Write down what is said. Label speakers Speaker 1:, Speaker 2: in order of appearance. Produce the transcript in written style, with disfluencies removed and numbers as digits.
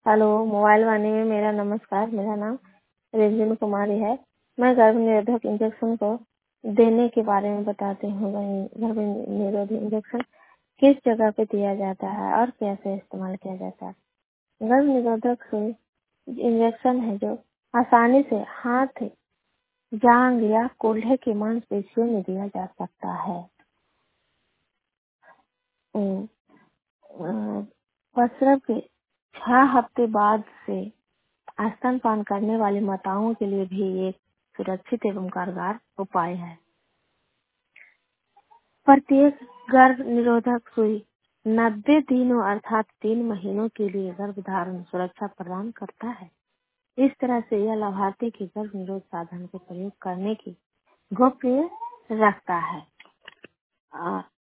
Speaker 1: Hello, mobile वाणी में मेरा नमस्कार। मेरा नाम रिंजन कुमारी है। मैं गर्भ निरोधक इंजेक्शन को देने के बारे में बताती हूँ। गर्भ निरोधक इंजेक्शन किस जगह पे दिया जाता है और कैसे इस्तेमाल किया जाता है। गर्भ निरोधक सुई इंजेक्शन है जो आसानी से हाथ, जांघ या कूल्हे की मांसपेशियों में दिया जा सकता है। प्रसव के 6 हफ्ते बाद से स्तनपान करने वाली माताओं के लिए भी एक सुरक्षित एवं कारगर उपाय है। प्रत्येक गर्भ निरोधक सुई 90 दिनों अर्थात 3 महीनों के लिए गर्भधारण सुरक्षा प्रदान करता है। इस तरह से यह लाभार्थी के गर्भ निरोध साधन को प्रयोग करने की गोपनीय रखता है।